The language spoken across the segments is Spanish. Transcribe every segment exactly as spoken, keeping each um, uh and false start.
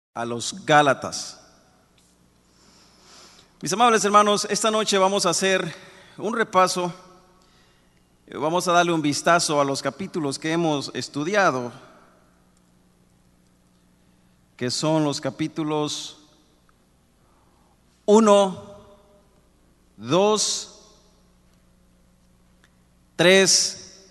a los Gálatas. Mis amables hermanos, esta noche vamos a hacer un repaso, vamos a darle un vistazo a los capítulos que hemos estudiado, que son los capítulos uno, dos, tres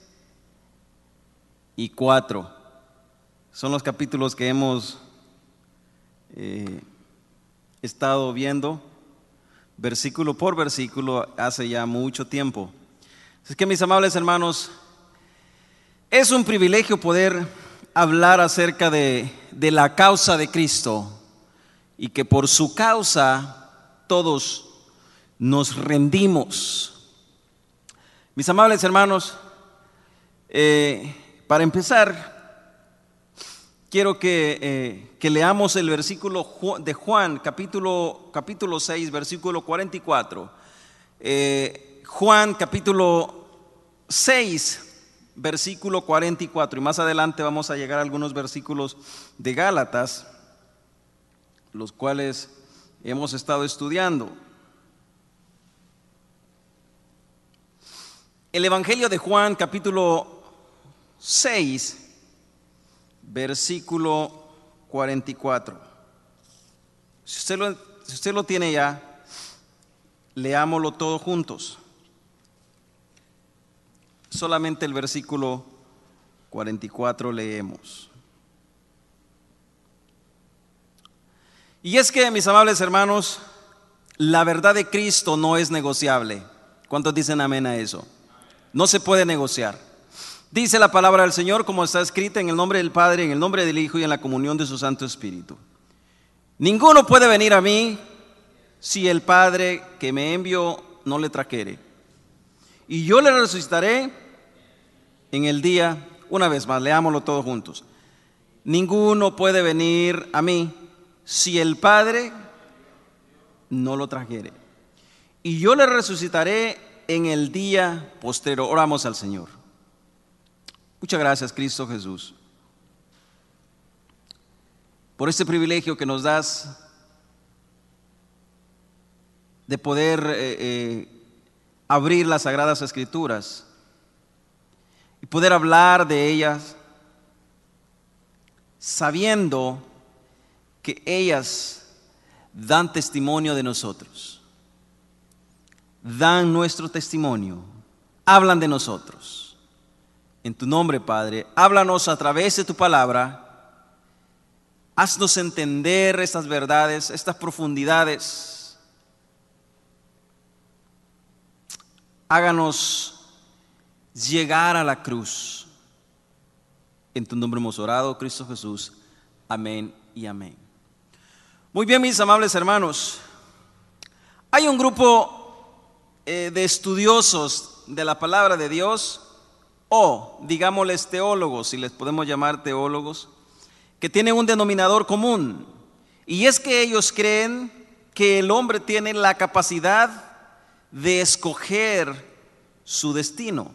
y cuatro. Son los capítulos que hemos eh, estado viendo versículo por versículo hace ya mucho tiempo. Es que, mis amables hermanos, es un privilegio poder hablar acerca de, de la causa de Cristo y que por su causa todos nos rendimos. Mis amables hermanos, eh, para empezar, quiero que, eh, que leamos el versículo de Juan, capítulo, capítulo seis, versículo cuarenta y cuatro. Eh, Juan, capítulo seis, versículo cuarenta y cuatro. Y más adelante vamos a llegar a algunos versículos de Gálatas, los cuales hemos estado estudiando. El Evangelio de Juan, capítulo seis, versículo cuarenta y cuatro. Si usted lo, si usted lo tiene ya, leámoslo todos juntos. Solamente el versículo cuarenta y cuatro leemos. Y es que, mis amables hermanos, la verdad de Cristo no es negociable. ¿Cuántos dicen amén a eso? No se puede negociar. Dice la palabra del Señor como está escrita: en el nombre del Padre, en el nombre del Hijo y en la comunión de su Santo Espíritu. Ninguno puede venir a mí si el Padre que me envió no le trajere. Y yo le resucitaré en el día. Una vez más, leámoslo todos juntos. Ninguno puede venir a mí si el Padre no lo trajere. Y yo le resucitaré en el día postrero. Oramos al Señor. Muchas gracias, Cristo Jesús, por este privilegio que nos das de poder eh, eh, abrir las Sagradas Escrituras y poder hablar de ellas, sabiendo que ellas dan testimonio de nosotros, dan nuestro testimonio, hablan de nosotros. En tu nombre, Padre, háblanos a través de tu palabra, haznos entender estas verdades, estas profundidades. Háganos llegar a la cruz. En tu nombre hemos orado, Cristo Jesús. Amén y amén. Muy bien, mis amables hermanos. Hay un grupo eh, de estudiosos de la palabra de Dios, o digámosles teólogos, si les podemos llamar teólogos, que tienen un denominador común, y es que ellos creen que el hombre tiene la capacidad de escoger su destino.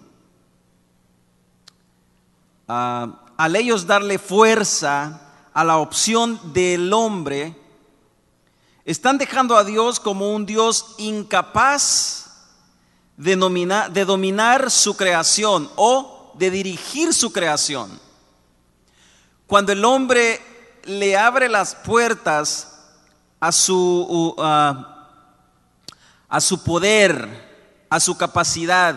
Uh, al ellos darle fuerza a la opción del hombre, están dejando a Dios como un Dios incapaz de dominar, de dominar su creación o de dirigir su creación. Cuando el hombre le abre las puertas a su, uh, a su poder, a su capacidad,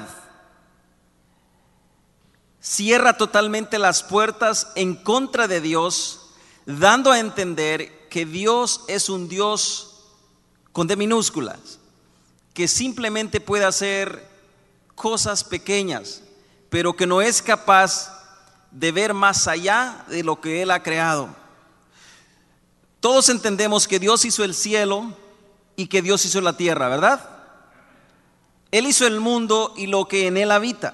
cierra totalmente las puertas en contra de Dios, dando a entender que Dios es un Dios con D minúsculas, que simplemente puede hacer cosas pequeñas, pero que no es capaz de ver más allá de lo que Él ha creado. Todos entendemos que Dios hizo el cielo y que Dios hizo la tierra, ¿verdad? Él hizo el mundo y lo que en él habita.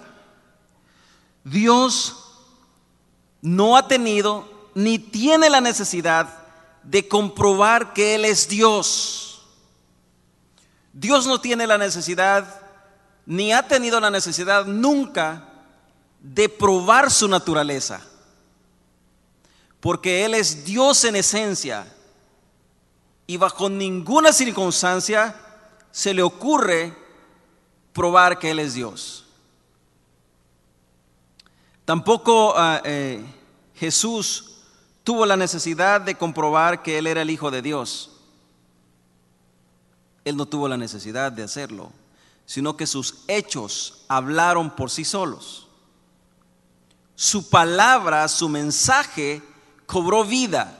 Dios no ha tenido ni tiene la necesidad de comprobar que Él es Dios. Dios no tiene la necesidad, ni ha tenido la necesidad nunca de probar su naturaleza, porque Él es Dios en esencia y bajo ninguna circunstancia se le ocurre probar que Él es Dios. Tampoco uh, eh, Jesús tuvo la necesidad de comprobar que Él era el Hijo de Dios. Él no tuvo la necesidad de hacerlo, sino que sus hechos hablaron por sí solos. Su palabra, su mensaje cobró vida.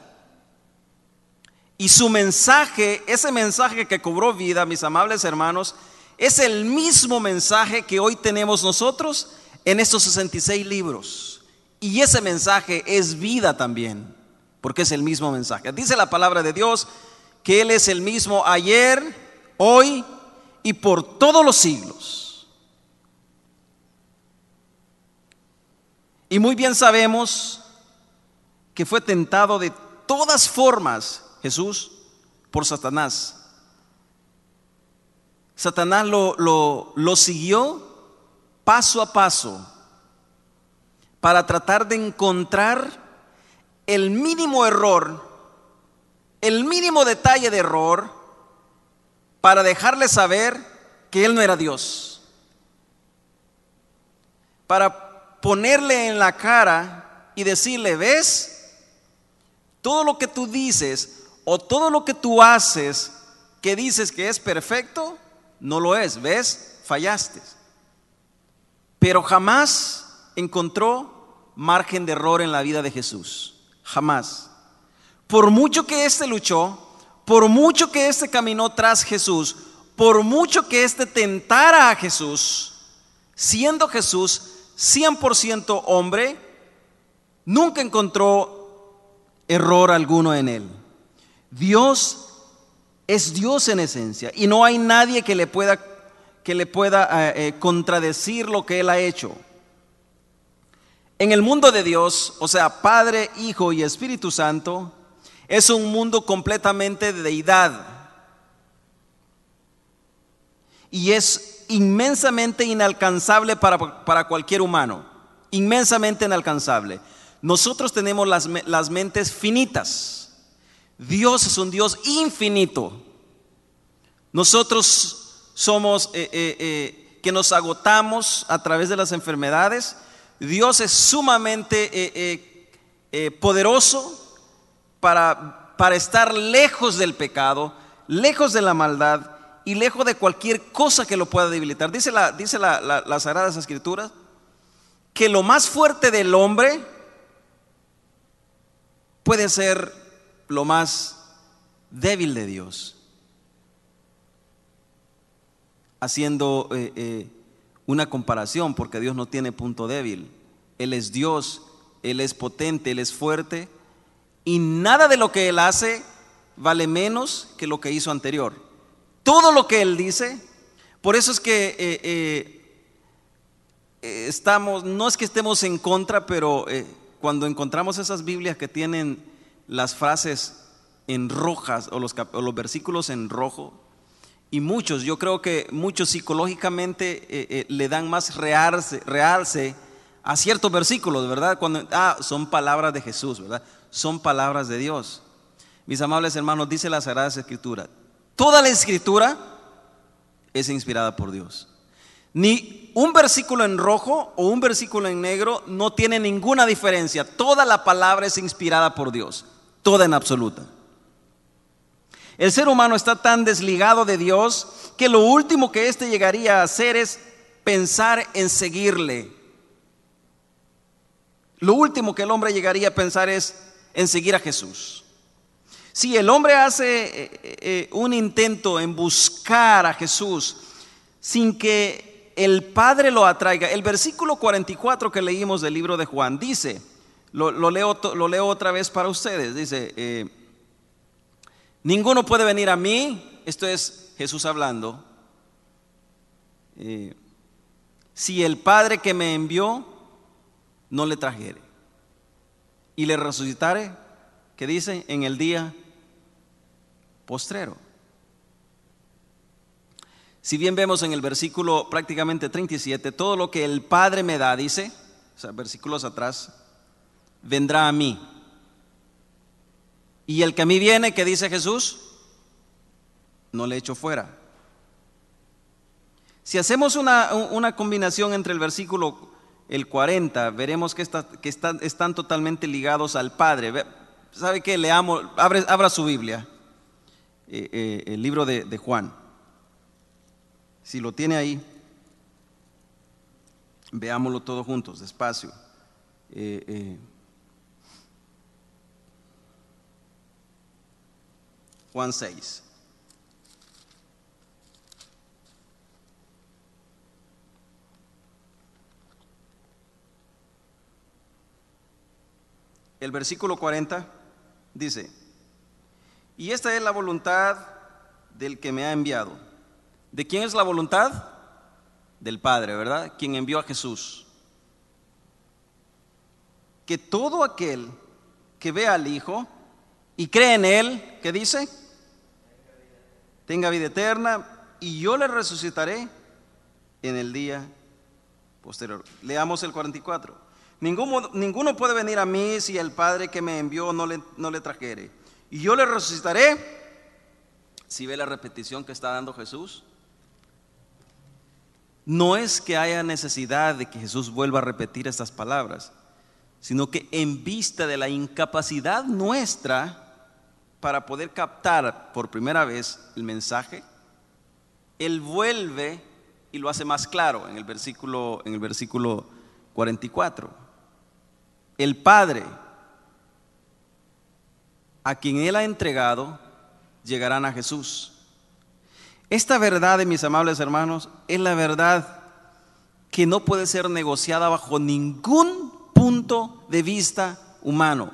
Y su mensaje, ese mensaje que cobró vida, mis amables hermanos, es el mismo mensaje que hoy tenemos nosotros en estos sesenta y seis libros. Y ese mensaje es vida también, porque es el mismo mensaje. Dice la palabra de Dios que Él es el mismo ayer, hoy y por todos los siglos. Y muy bien sabemos que fue tentado de todas formas Jesús por Satanás. Satanás lo, lo, lo siguió paso a paso para tratar de encontrar el mínimo error, el mínimo detalle de error, para dejarle saber que Él no era Dios, para ponerle en la cara y decirle: ¿ves? Todo lo que tú dices o todo lo que tú haces que dices que es perfecto, no lo es. ¿Ves? Fallaste. Pero jamás encontró margen de error en la vida de Jesús. Jamás. Por mucho que éste luchó, por mucho que éste caminó tras Jesús, por mucho que éste tentara a Jesús, siendo Jesús cien por ciento hombre, nunca encontró error alguno en él. Dios es Dios en esencia y no hay nadie que le pueda, que le pueda eh, eh, contradecir lo que Él ha hecho. En el mundo de Dios, o sea, Padre, Hijo y Espíritu Santo, es un mundo completamente de deidad y es inmensamente inalcanzable para, para cualquier humano, inmensamente inalcanzable. Nosotros tenemos las, las mentes finitas. Dios es un Dios infinito. Nosotros somos eh, eh, eh, que nos agotamos a través de las enfermedades. Dios es sumamente eh, eh, eh, poderoso para, para estar lejos del pecado, lejos de la maldad y lejos de cualquier cosa que lo pueda debilitar. Dice, la, dice la, la, las Sagradas Escrituras que lo más fuerte del hombre puede ser lo más débil de Dios, haciendo eh, eh, una comparación, porque Dios no tiene punto débil. Él es Dios, Él es potente, Él es fuerte, y nada de lo que Él hace vale menos que lo que hizo anterior. Todo lo que Él dice, por eso es que eh, eh, estamos, no es que estemos en contra, pero eh, cuando encontramos esas Biblias que tienen las frases en rojas o los, o los versículos en rojo, y muchos, yo creo que muchos psicológicamente eh, eh, le dan más realce, realce a ciertos versículos, ¿verdad? Cuando, ah, son palabras de Jesús, ¿verdad? Son palabras de Dios. Mis amables hermanos, dice la Sagrada Escritura, toda la Escritura es inspirada por Dios. Ni un versículo en rojo o un versículo en negro no tiene ninguna diferencia. Toda la palabra es inspirada por Dios, toda en absoluta. El ser humano está tan desligado de Dios que lo último que éste llegaría a hacer es pensar en seguirle. Lo último que el hombre llegaría a pensar es en seguir a Jesús. Si el hombre hace eh, eh, un intento en buscar a Jesús sin que el Padre lo atraiga, el versículo cuarenta y cuatro que leímos del libro de Juan dice, lo, lo, leo, lo leo otra vez para ustedes, dice, eh, ninguno puede venir a mí, esto es Jesús hablando, eh, si el Padre que me envió no le trajere y le resucitare, que dice, en el día postrero. Si bien vemos en el versículo prácticamente treinta y siete, todo lo que el Padre me da, dice, o sea, versículos atrás, vendrá a mí. Y el que a mí viene, ¿qué dice Jesús? no le echo fuera. Si hacemos una, una combinación entre el versículo el cuarenta, veremos que, está, que está, están totalmente ligados al Padre. ¿Sabe qué? Leamos, abre, abra su Biblia, eh, eh, el libro de, de Juan. Si lo tiene ahí, veámoslo todos juntos, despacio. Eh, eh. Juan seis. El versículo cuarenta dice: y esta es la voluntad del que me ha enviado. ¿De quién es la voluntad? Del Padre, ¿verdad? Quien envió a Jesús. Que todo aquel que vea al Hijo y cree en Él, ¿qué dice? Tenga vida eterna, y yo le resucitaré en el día posterior. Leamos el cuarenta y cuatro. Ninguno, ninguno puede venir a mí si el Padre que me envió no le, no le trajere. Y yo le resucitaré. Si ve la repetición que está dando Jesús, no es que haya necesidad de que Jesús vuelva a repetir estas palabras, sino que en vista de la incapacidad nuestra para poder captar por primera vez el mensaje, Él vuelve y lo hace más claro en el versículo, en el versículo cuarenta y cuatro. El Padre, a quien Él ha entregado, llegarán a Jesús. Esta verdad, de mis amables hermanos, es la verdad que no puede ser negociada bajo ningún punto de vista humano.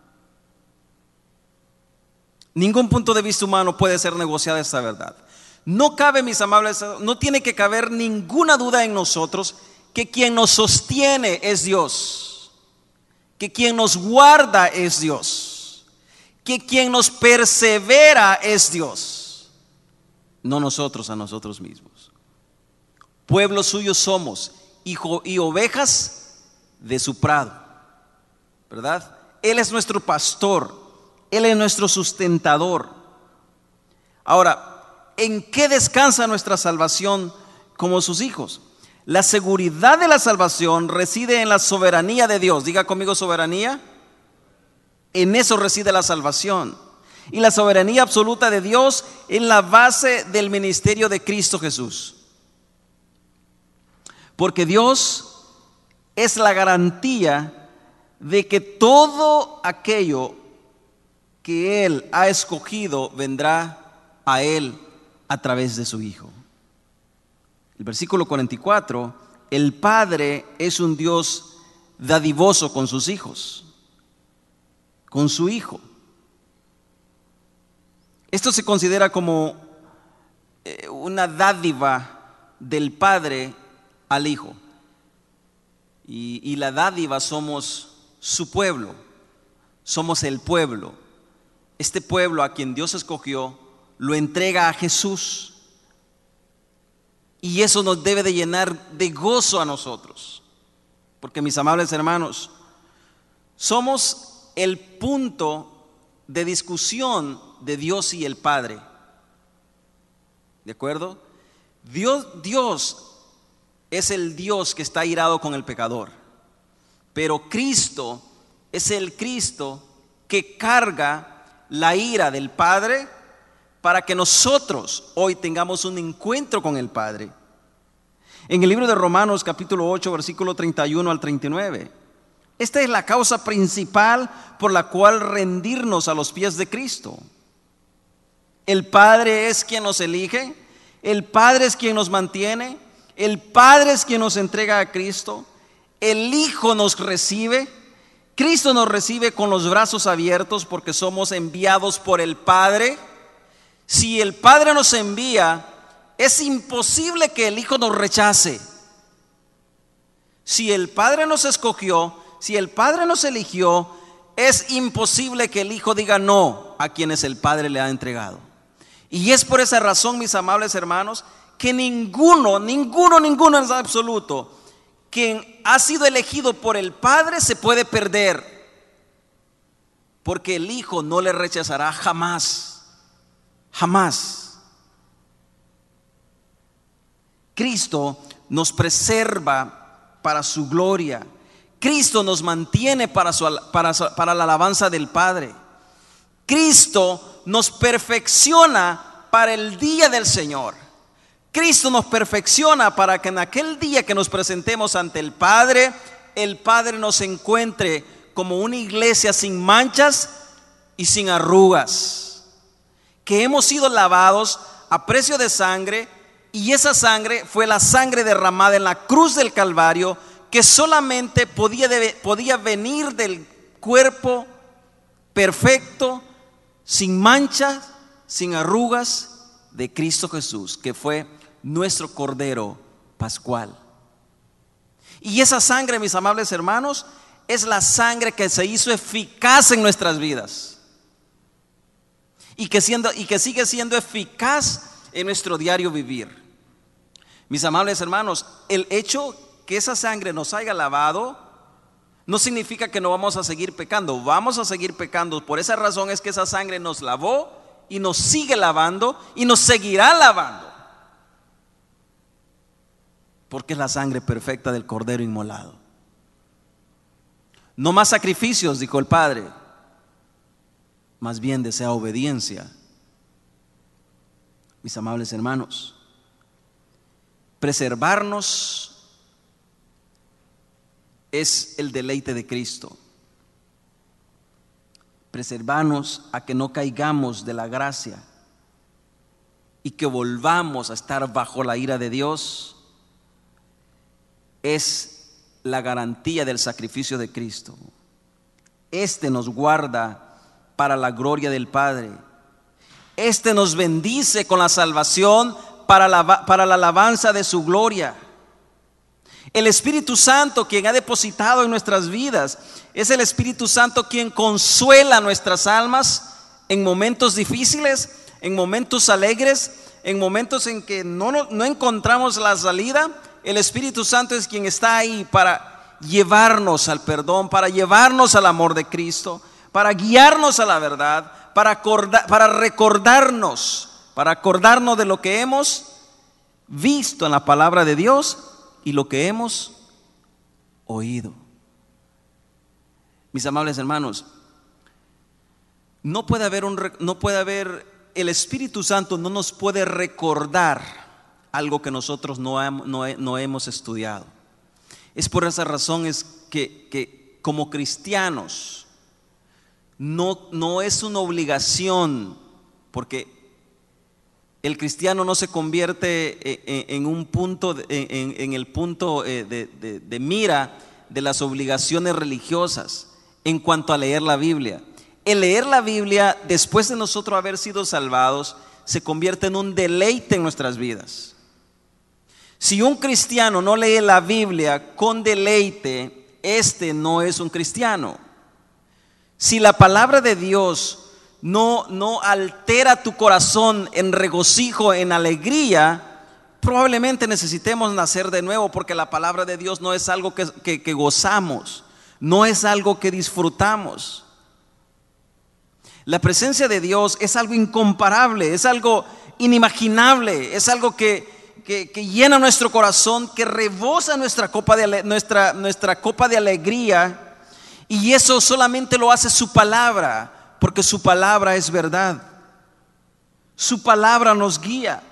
Ningún punto de vista humano puede ser negociada esta verdad. No cabe, mis amables, no tiene que caber ninguna duda en nosotros que quien nos sostiene es Dios, que quien nos guarda es Dios, que quien nos persevera es Dios, no nosotros a nosotros mismos. Pueblo suyo somos, hijo y ovejas de su prado, ¿verdad? Él es nuestro pastor, Él es nuestro sustentador. Ahora, ¿en qué descansa nuestra salvación como sus hijos? La seguridad de la salvación reside en la soberanía de Dios. Diga conmigo, soberanía. En eso reside la salvación. Y la soberanía absoluta de Dios es la base del ministerio de Cristo Jesús. Porque Dios es la garantía de que todo aquello que Él ha escogido vendrá a Él a través de su Hijo. El versículo cuarenta y cuatro, el Padre es un Dios dadivoso con sus hijos, con su Hijo. Esto se considera como una dádiva del Padre al Hijo. Y, y la dádiva somos su pueblo, somos el pueblo. Este pueblo a quien Dios escogió lo entrega a Jesús. Y eso nos debe de llenar de gozo a nosotros. Porque, mis amables hermanos, somos el punto de discusión de Dios y el Padre. ¿De acuerdo? Dios, Dios es el Dios que está airado con el pecador. Pero Cristo es el Cristo que carga la ira del Padre para que nosotros hoy tengamos un encuentro con el Padre. En el libro de Romanos capítulo ocho, versículo treinta y uno al treinta y nueve, esta es la causa principal por la cual rendirnos a los pies de Cristo. El Padre es quien nos elige, el Padre es quien nos mantiene, el Padre es quien nos entrega a Cristo, el Hijo nos recibe, Cristo nos recibe con los brazos abiertos porque somos enviados por el Padre. Si el Padre nos envía, es imposible que el Hijo nos rechace. Si el Padre nos escogió, si el Padre nos eligió, es imposible que el Hijo diga no a quienes el Padre le ha entregado. Y es por esa razón, mis amables hermanos, que ninguno, ninguno, ninguno en absoluto, quien ha sido elegido por el Padre se puede perder, porque el Hijo no le rechazará jamás. Jamás. Cristo nos preserva para su gloria. Cristo nos mantiene para, su, para, para la alabanza del Padre. Cristo nos perfecciona para el día del Señor. Cristo nos perfecciona para que en aquel día que nos presentemos ante el Padre, el Padre nos encuentre como una iglesia sin manchas y sin arrugas, que hemos sido lavados a precio de sangre, y esa sangre fue la sangre derramada en la cruz del Calvario, que solamente podía, debe, podía venir del cuerpo perfecto, sin manchas, sin arrugas, de Cristo Jesús, que fue nuestro Cordero Pascual. Y esa sangre, mis amables hermanos, es la sangre que se hizo eficaz en nuestras vidas, y que, siendo, y que sigue siendo eficaz en nuestro diario vivir. Mis amables hermanos, el hecho que esa sangre nos haya lavado no significa que no vamos a seguir pecando. Vamos a seguir pecando. Por esa razón es que esa sangre nos lavó y nos sigue lavando y nos seguirá lavando, porque es la sangre perfecta del Cordero inmolado. No más sacrificios, dijo el Padre, más bien desea obediencia. Mis amables hermanos, preservarnos es el deleite de Cristo. Preservarnos a que no caigamos de la gracia y que volvamos a estar bajo la ira de Dios es la garantía del sacrificio de Cristo. Este nos guarda para la gloria del Padre. Este nos bendice con la salvación para la, para la alabanza de su gloria. El Espíritu Santo, quien ha depositado en nuestras vidas, es el Espíritu Santo quien consuela nuestras almas en momentos difíciles, en momentos alegres, en momentos en que no, no, no encontramos la salida. El Espíritu Santo es quien está ahí para llevarnos al perdón, para llevarnos al amor de Cristo, para guiarnos a la verdad, para, acordar, para recordarnos, para acordarnos de lo que hemos visto en la palabra de Dios y lo que hemos oído. Mis amables hermanos, no puede haber un, no puede haber, el Espíritu Santo no nos puede recordar algo que nosotros no, no, no hemos estudiado. Es por esa razón es que, que como cristianos no, no es una obligación, porque el cristiano no se convierte en, en un punto, en, en el punto de, de, de mira de las obligaciones religiosas en cuanto a leer la Biblia. El leer la Biblia después de nosotros haber sido salvados se convierte en un deleite en nuestras vidas. Si un cristiano no lee la Biblia con deleite, este no es un cristiano. Si la palabra de Dios no, no altera tu corazón en regocijo, en alegría, probablemente necesitemos nacer de nuevo, porque la palabra de Dios no es algo que, que, que gozamos, no es algo que disfrutamos. La presencia de Dios es algo incomparable, es algo inimaginable, es algo que Que, que llena nuestro corazón, que rebosa nuestra copa, de, nuestra, nuestra copa de alegría, y eso solamente lo hace su palabra, porque su palabra es verdad. Su palabra nos guía.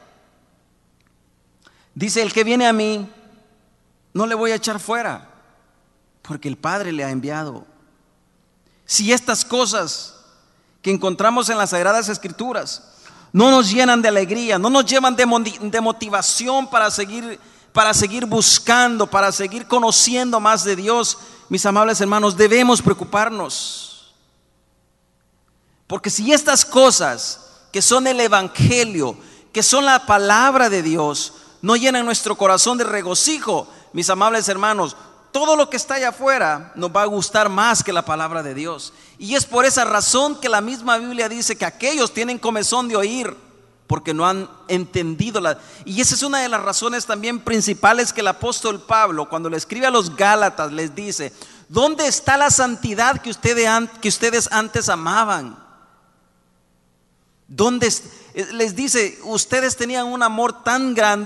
Dice: el que viene a mí no le voy a echar fuera, porque el Padre le ha enviado. Si estas cosas que encontramos en las Sagradas Escrituras no nos llenan de alegría, no nos llevan de, de motivación para seguir, para seguir buscando, para seguir conociendo más de Dios, mis amables hermanos, debemos preocuparnos. Porque si estas cosas que son el Evangelio, que son la palabra de Dios, no llenan nuestro corazón de regocijo, mis amables hermanos, todo lo que está allá afuera nos va a gustar más que la palabra de Dios. Y es por esa razón que la misma Biblia dice que aquellos tienen comezón de oír, porque no han entendido la. Y esa es una de las razones también principales que el apóstol Pablo, cuando le escribe a los Gálatas, les dice: ¿dónde está la santidad que ustedes, que ustedes antes amaban? ¿Dónde? Les dice: ustedes tenían un amor tan grande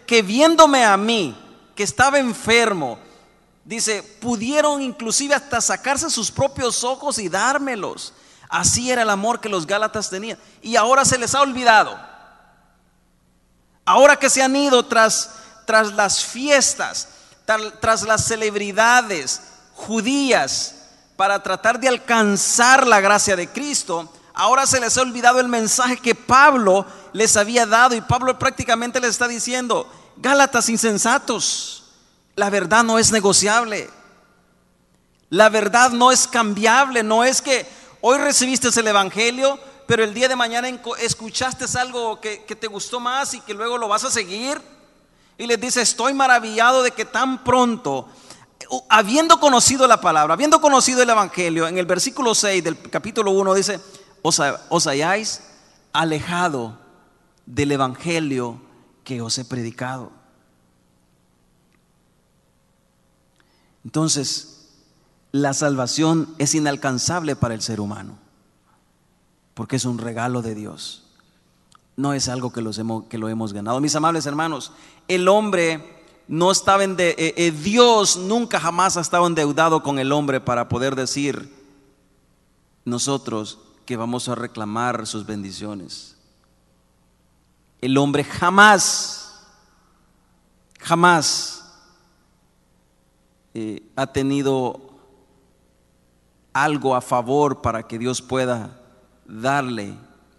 que viéndome a mí, que estaba enfermo, dice, pudieron inclusive hasta sacarse sus propios ojos y dármelos. Así era el amor que los Gálatas tenían. Y ahora se les ha olvidado. Ahora que se han ido tras, tras las fiestas, tras, tras las celebridades judías, para tratar de alcanzar la gracia de Cristo, ahora se les ha olvidado el mensaje que Pablo les había dado. Y Pablo prácticamente les está diciendo: Gálatas insensatos, la verdad no es negociable, la verdad no es cambiable. No es que hoy recibiste el evangelio, pero el día de mañana escuchaste algo que, que te gustó más y que luego lo vas a seguir. Y les dice: estoy maravillado de que tan pronto, habiendo conocido la palabra, habiendo conocido el evangelio, en el versículo seis del capítulo uno dice: os, os hayáis alejado del evangelio que os he predicado. Entonces, la salvación es inalcanzable para el ser humano, porque es un regalo de Dios, no es algo que, los hemos, que lo hemos ganado. Mis amables hermanos, el hombre no estaba en de, eh, eh, Dios nunca jamás ha estado endeudado con el hombre para poder decir nosotros que vamos a reclamar sus bendiciones. El hombre jamás, jamás eh, ha tenido algo a favor para que Dios pueda darle.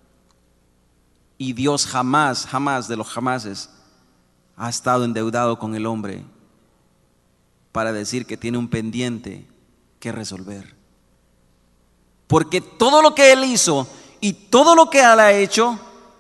Y Dios jamás, jamás de los jamases ha estado endeudado con el hombre para decir que tiene un pendiente que resolver. Porque todo lo que Él hizo y todo lo que Él ha hecho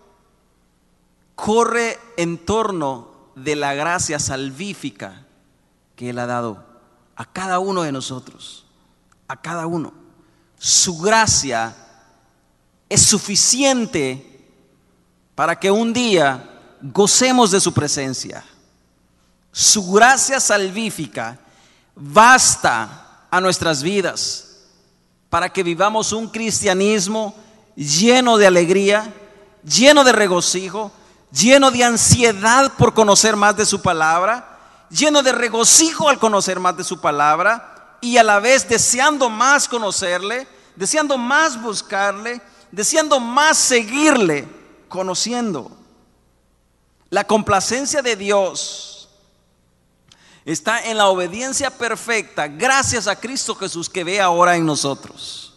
corre en torno de la gracia salvífica que Él ha dado a cada uno de nosotros. A cada uno. Su gracia es suficiente para que un día gocemos de su presencia. Su gracia salvífica basta a nuestras vidas para que vivamos un cristianismo lleno de alegría, lleno de regocijo, lleno de ansiedad por conocer más de su palabra, lleno de regocijo al conocer más de su palabra, y a la vez deseando más conocerle, deseando más buscarle, deseando más seguirle, conociendo. La complacencia de Dios está en la obediencia perfecta, gracias a Cristo Jesús, que ve ahora en nosotros.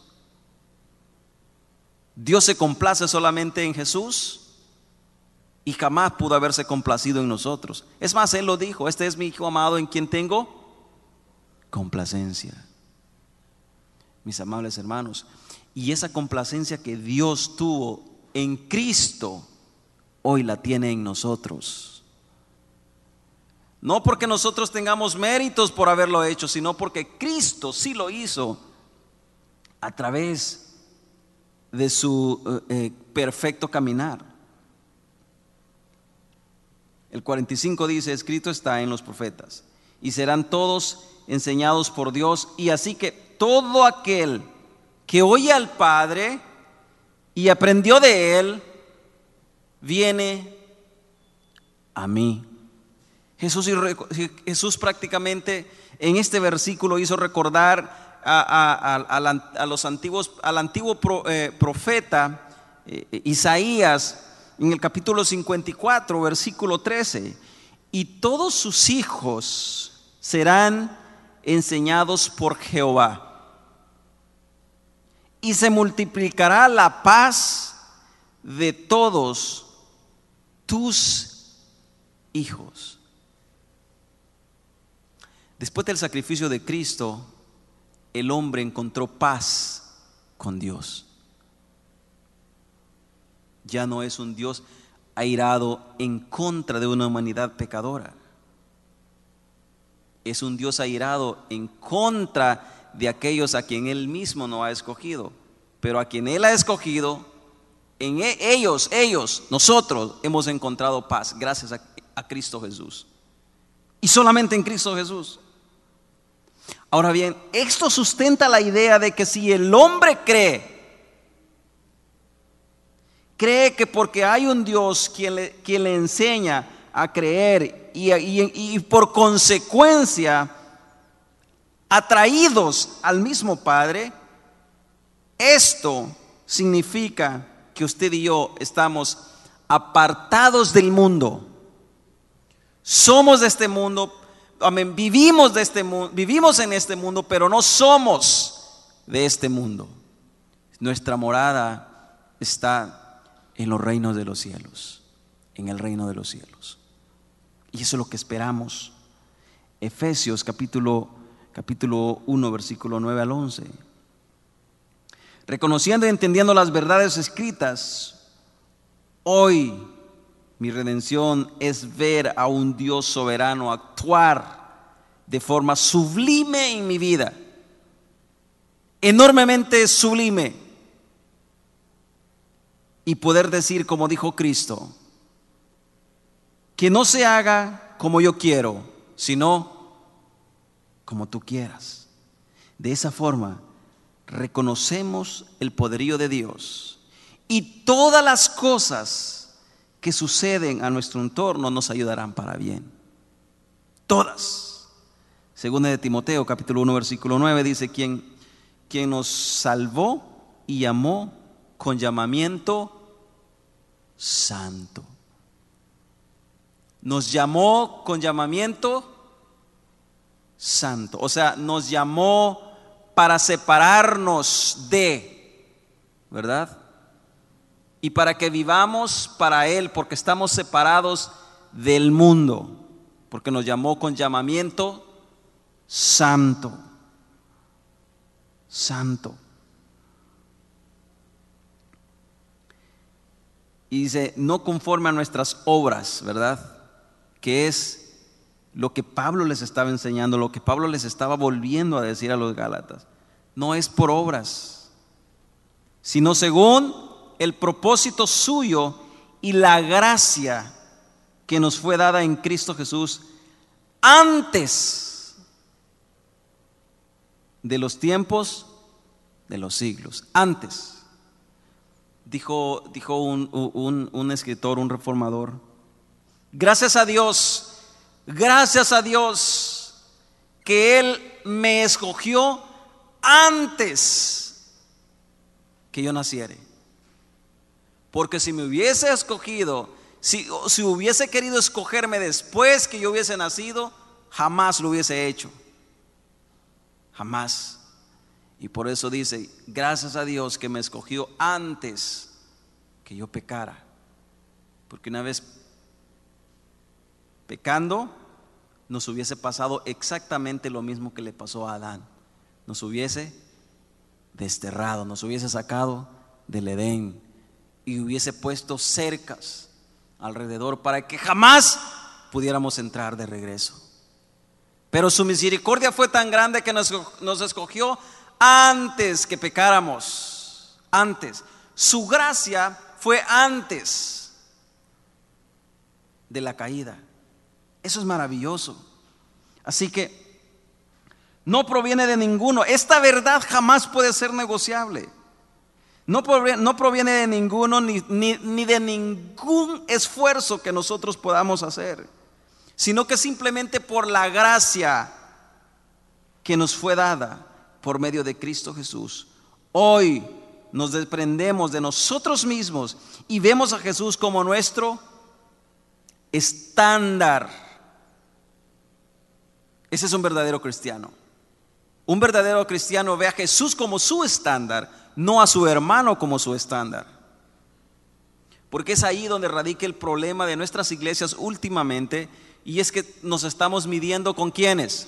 Dios se complace solamente en Jesús y jamás pudo haberse complacido en nosotros. Es más, Él lo dijo: este es mi Hijo amado en quien tengo complacencia. Mis amables hermanos, y esa complacencia que Dios tuvo en Cristo, hoy la tiene en nosotros. No porque nosotros tengamos méritos por haberlo hecho, sino porque Cristo sí lo hizo a través de su eh, perfecto caminar. El cuarenta y cinco dice: escrito está en los profetas, y serán todos enseñados por Dios, y así que todo aquel que oye al Padre y aprendió de Él, viene a mí. Jesús, Jesús prácticamente en este versículo hizo recordar a, a, a, a, a los antiguos, al antiguo pro, eh, profeta eh, Isaías en el capítulo cincuenta y cuatro, versículo trece: y todos sus hijos serán enseñados por Jehová, y se multiplicará la paz de todos tus hijos. Después del sacrificio de Cristo, el hombre encontró paz con Dios. Ya no es un Dios airado en contra de una humanidad pecadora. Es un Dios airado en contra de aquellos a quien Él mismo no ha escogido, pero a quien Él ha escogido, en ellos, ellos, nosotros hemos encontrado paz gracias a, a Cristo Jesús, y solamente en Cristo Jesús. Ahora bien, esto sustenta la idea de que si el hombre cree, cree que porque hay un Dios quien le, quien le enseña a creer y, y, y por consecuencia atraídos al mismo Padre, esto significa que usted y yo estamos apartados del mundo. Somos de este mundo, amén, vivimos de este mundo, vivimos en este mundo, pero no somos de este mundo. Nuestra morada está en los reinos de los cielos, en el reino de los cielos. Y eso es lo que esperamos. Efesios capítulo, capítulo uno, versículo nueve al once. Reconociendo y entendiendo las verdades escritas, hoy mi redención es ver a un Dios soberano actuar de forma sublime en mi vida, enormemente sublime, y poder decir, como dijo Cristo, que no se haga como yo quiero, sino como tú quieras. De esa forma reconocemos el poderío de Dios, y todas las cosas que suceden a nuestro entorno nos ayudarán para bien. Todas. Segunda de Timoteo capítulo uno versículo nueve dice: quien, quien nos salvó y llamó con llamamiento santo. Nos llamó con llamamiento santo. O sea, nos llamó para separarnos de, ¿verdad? Y para que vivamos para Él, porque estamos separados del mundo, porque nos llamó con llamamiento santo. Santo. Y dice, no conforme a nuestras obras, ¿verdad? Que es lo que Pablo les estaba enseñando, lo que Pablo les estaba volviendo a decir a los Gálatas. No es por obras, sino según el propósito suyo y la gracia que nos fue dada en Cristo Jesús antes de los tiempos de los siglos. Antes. Dijo, dijo un, un, un escritor, un reformador: gracias a Dios, gracias a Dios que Él me escogió antes que yo naciera. Porque si me hubiese escogido, si, si hubiese querido escogerme después que yo hubiese nacido, jamás lo hubiese hecho. Jamás. Y por eso dice, gracias a Dios que me escogió antes que yo pecara. Porque una vez pecando, nos hubiese pasado exactamente lo mismo que le pasó a Adán. Nos hubiese desterrado, nos hubiese sacado del Edén y hubiese puesto cercas alrededor para que jamás pudiéramos entrar de regreso. Pero su misericordia fue tan grande que nos, nos escogió antes que pecáramos. Antes. Su gracia fue antes de la caída. Eso es maravilloso. Así que no proviene de ninguno. Esta verdad jamás puede ser negociable. No proviene, no proviene de ninguno ni, ni, ni de ningún esfuerzo que nosotros podamos hacer, sino que simplemente por la gracia que nos fue dada por medio de Cristo Jesús. Hoy nos desprendemos de nosotros mismos y vemos a Jesús como nuestro estándar. Ese es un verdadero cristiano. Un verdadero cristiano ve a Jesús como su estándar, no a su hermano como su estándar. Porque es ahí donde radica el problema de nuestras iglesias últimamente, y es que nos estamos midiendo con quiénes,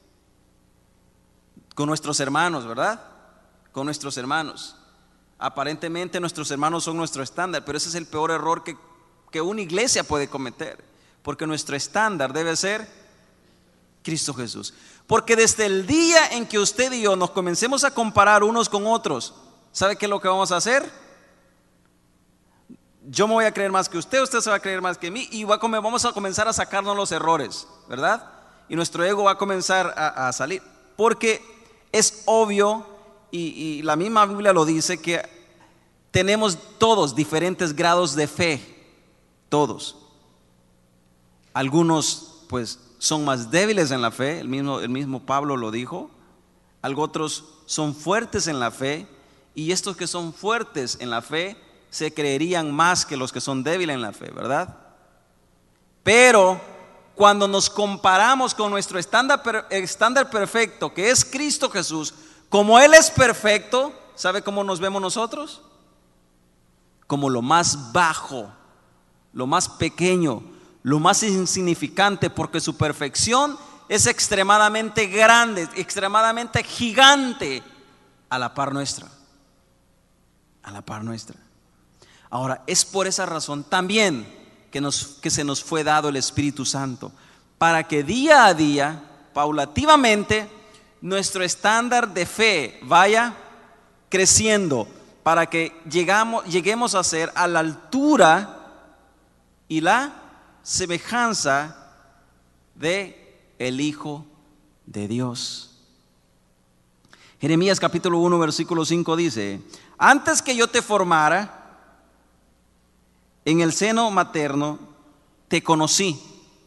con nuestros hermanos, ¿verdad? Con nuestros hermanos. Aparentemente nuestros hermanos son nuestro estándar, pero ese es el peor error que, que una iglesia puede cometer, porque nuestro estándar debe ser Cristo Jesús. Porque desde el día en que usted y yo nos comencemos a comparar unos con otros, ¿sabe qué es lo que vamos a hacer? Yo me voy a creer más que usted, usted se va a creer más que mí, y va a comer, vamos a comenzar a sacarnos los errores, ¿verdad? Y nuestro ego va a comenzar a, a salir, porque es obvio, y, y la misma Biblia lo dice, que tenemos todos diferentes grados de fe, todos. Algunos pues son más débiles en la fe, el mismo, el mismo Pablo lo dijo. Algunos otros son fuertes en la fe, y estos que son fuertes en la fe se creerían más que los que son débiles en la fe, ¿verdad? Pero cuando nos comparamos con nuestro estándar, estándar perfecto, que es Cristo Jesús, como Él es perfecto, ¿sabe cómo nos vemos nosotros? Como lo más bajo, lo más pequeño, lo más insignificante, porque su perfección es extremadamente grande, extremadamente gigante, a la par nuestra, a la par nuestra. Ahora, es por esa razón también que, nos, que se nos fue dado el Espíritu Santo, para que día a día, paulativamente, nuestro estándar de fe vaya creciendo, para que llegamos, lleguemos a ser a la altura y la semejanza de el Hijo de Dios. Jeremías capítulo uno versículo cinco dice: antes que yo te formara en el seno materno, te conocí,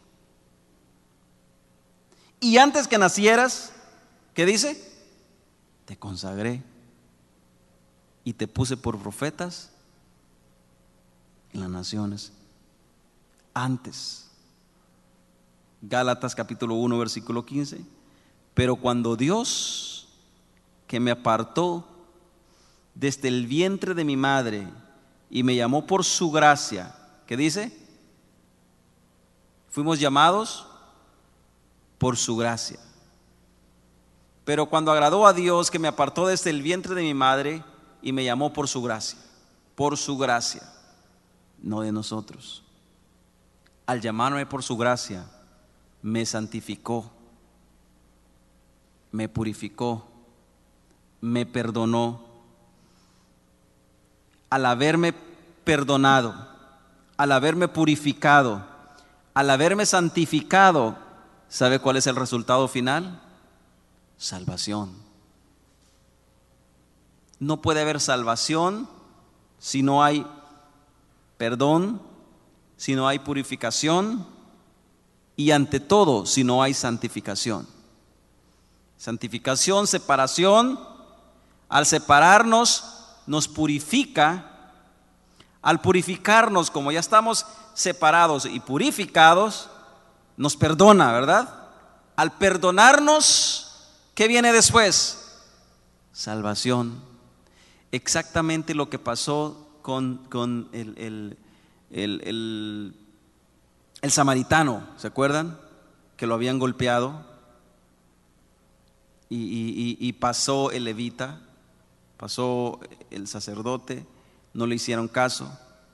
y antes que nacieras, ¿qué dice? Te consagré y te puse por profetas en las naciones. Antes. Gálatas capítulo uno versículo quince: pero cuando Dios, que me apartó desde el vientre de mi madre y me llamó por su gracia, ¿qué dice? Fuimos llamados por su gracia. Pero cuando agradó a Dios, que me apartó desde el vientre de mi madre y me llamó por su gracia, por su gracia, no de nosotros. Al llamarme por su gracia, me santificó, me purificó, me perdonó. Al haberme perdonado, al haberme purificado, al haberme santificado, ¿sabe cuál es el resultado final? Salvación. No puede haber salvación si no hay perdón, si no hay purificación, y ante todo si no hay santificación. Santificación, separación. Al separarnos nos purifica. Al purificarnos, como ya estamos separados y purificados, nos perdona, ¿verdad? Al perdonarnos, ¿qué viene después? Salvación. Exactamente lo que pasó con, con el, el, el, el, el samaritano, ¿se acuerdan? Que lo habían golpeado y, y, y pasó el levita, pasó el sacerdote, no le hicieron caso.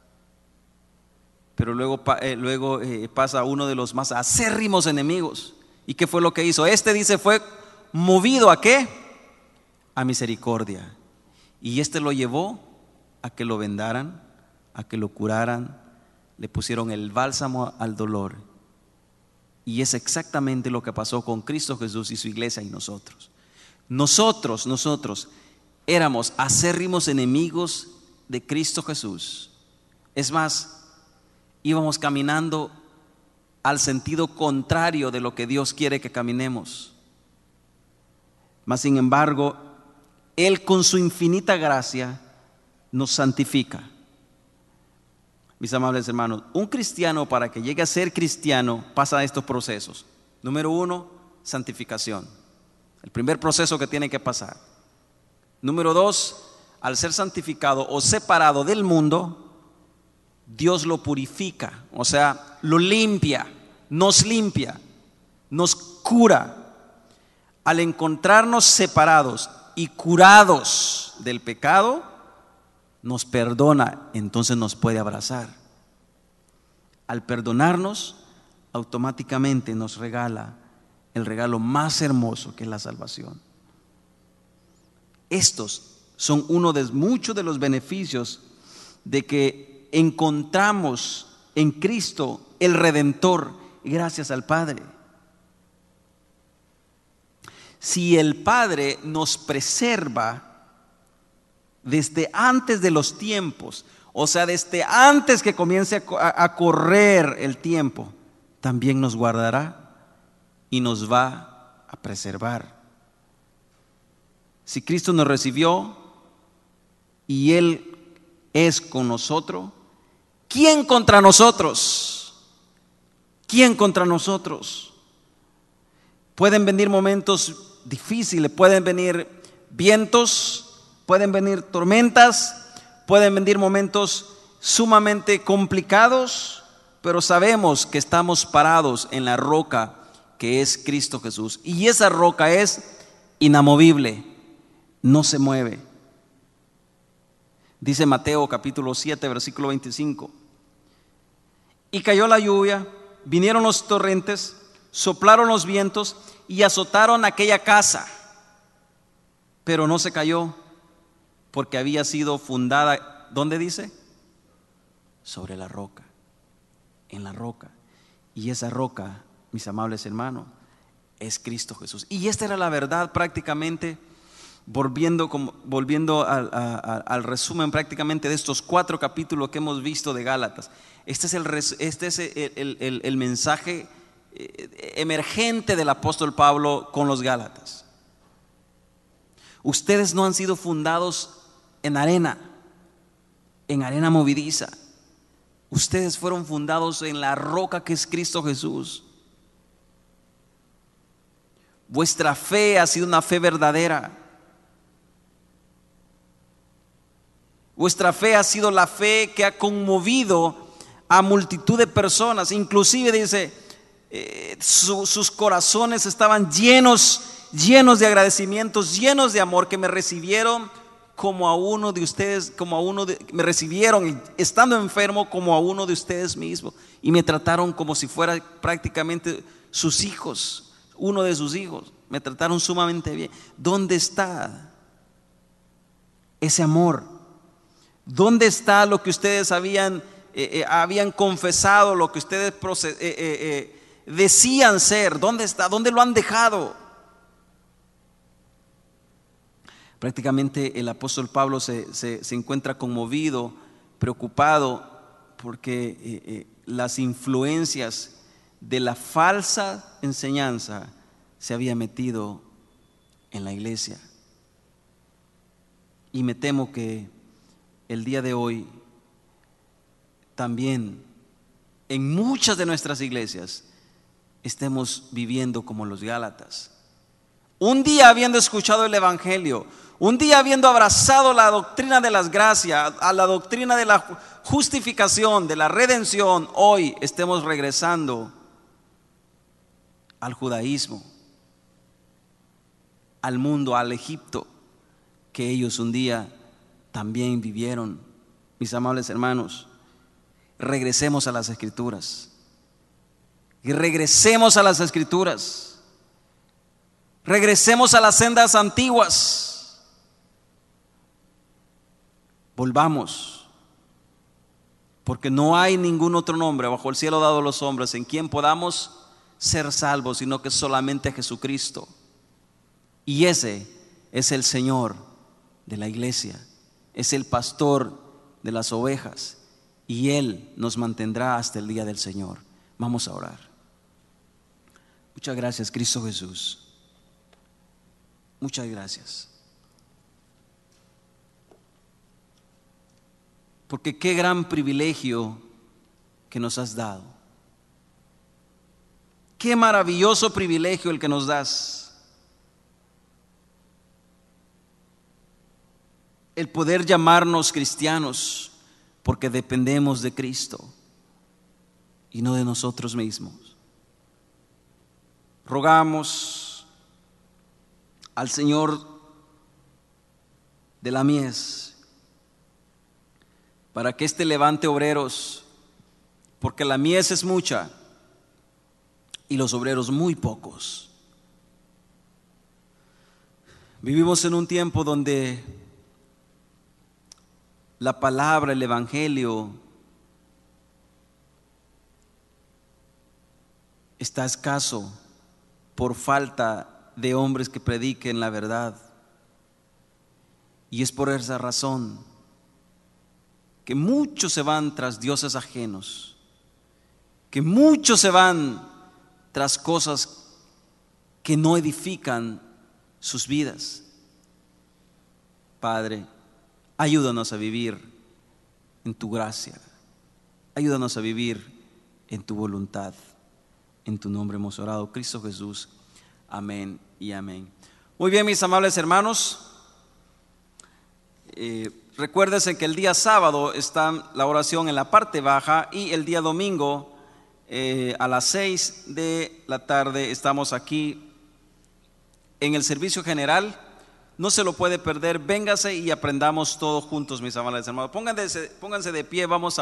Pero luego, eh, luego eh, pasa uno de los más acérrimos enemigos. ¿Y qué fue lo que hizo? Este dice fue movido ¿a qué? A misericordia. Y este lo llevó a que lo vendaran, a que lo curaran, le pusieron el bálsamo al dolor. Y es exactamente lo que pasó con Cristo Jesús y su iglesia y nosotros. Nosotros, nosotros éramos acérrimos enemigos de Cristo Jesús. Es más, íbamos caminando al sentido contrario de lo que Dios quiere que caminemos. Mas sin embargo, Él con su infinita gracia nos santifica. Mis amables hermanos, un cristiano, para que llegue a ser cristiano, pasa estos procesos. Número uno, santificación. El primer proceso que tiene que pasar. Número dos, al ser santificado o separado del mundo, Dios lo purifica, o sea, lo limpia, nos limpia, nos cura. Al encontrarnos separados y curados del pecado, nos perdona, entonces nos puede abrazar. Al perdonarnos, automáticamente nos regala el regalo más hermoso, que es la salvación. Estos son uno de muchos de los beneficios de que encontramos en Cristo el Redentor, gracias al Padre. Si el Padre nos preserva desde antes de los tiempos, o sea, desde antes que comience a correr el tiempo, también nos guardará y nos va a preservar. Si Cristo nos recibió y Él es con nosotros, ¿quién contra nosotros? ¿Quién contra nosotros? Pueden venir momentos difíciles, pueden venir vientos, pueden venir tormentas, pueden venir momentos sumamente complicados, pero sabemos que estamos parados en la roca que es Cristo Jesús. Y esa roca es inamovible, no se mueve. Dice Mateo capítulo siete, versículo veinticinco. Y cayó la lluvia, vinieron los torrentes, soplaron los vientos y azotaron aquella casa, pero no se cayó, porque había sido fundada, ¿dónde dice? Sobre la roca, en la roca. Y esa roca, mis amables hermanos, es Cristo Jesús. Y esta era la verdad prácticamente, volviendo, como, volviendo al, a, al resumen prácticamente de estos cuatro capítulos que hemos visto de Gálatas. Este es el, este es el, el, el, el mensaje emergente del apóstol Pablo con los Gálatas. Ustedes no han sido fundados en arena, en arena movediza. Ustedes fueron fundados en la roca que es Cristo Jesús. Vuestra fe ha sido una fe verdadera. Vuestra fe ha sido la fe que ha conmovido a multitud de personas. Inclusive dice, eh, su, sus corazones estaban llenos, llenos de agradecimientos, llenos de amor, que me recibieron como a uno de ustedes, como a uno de, me recibieron estando enfermo como a uno de ustedes mismos, y me trataron como si fuera prácticamente sus hijos, uno de sus hijos. Me trataron sumamente bien. ¿Dónde está ese amor? ¿Dónde está lo que ustedes habían, eh, eh, habían confesado, lo que ustedes proced, eh, eh, eh, decían ser? ¿Dónde está? ¿Dónde lo han dejado? Prácticamente el apóstol Pablo se, se, se encuentra conmovido, preocupado, porque eh, eh, las influencias de la falsa enseñanza se había metido en la iglesia. Y me temo que el día de hoy también en muchas de nuestras iglesias estemos viviendo como los Gálatas. Un día habiendo escuchado el evangelio, un día habiendo abrazado la doctrina de las gracias, a la doctrina de la justificación, de la redención, hoy estemos regresando al judaísmo, al mundo, al Egipto que ellos un día también vivieron. Mis amables hermanos, regresemos a las escrituras. Y regresemos a las escrituras. Regresemos a las sendas antiguas. Volvamos, porque no hay ningún otro nombre bajo el cielo dado a los hombres en quien podamos ser salvos, sino que solamente Jesucristo. Y ese es el Señor de la iglesia, es el pastor de las ovejas, y Él nos mantendrá hasta el día del Señor. Vamos a orar. Muchas gracias, Cristo Jesús. Muchas gracias. Porque qué gran privilegio que nos has dado. Qué maravilloso privilegio el que nos das. El poder llamarnos cristianos, porque dependemos de Cristo y no de nosotros mismos. Rogamos al Señor de la mies para que éste levante obreros, porque la mies es mucha y los obreros muy pocos. Vivimos en un tiempo donde la palabra, el evangelio está escaso por falta de hombres que prediquen la verdad. Y es por esa razón que muchos se van tras dioses ajenos que muchos se van tras cosas que no edifican sus vidas. Padre, ayúdanos a vivir en tu gracia, ayúdanos a vivir en tu voluntad. En tu nombre hemos orado, Cristo Jesús. Amén y amén. Muy bien, mis amables hermanos, eh, recuérdense que el día sábado está la oración en la parte baja, y el día domingo eh, a las seis de la tarde estamos aquí en el servicio general. No se lo puede perder. Véngase y aprendamos todos juntos, mis amables hermanos. Pónganse, pónganse de pie, vamos a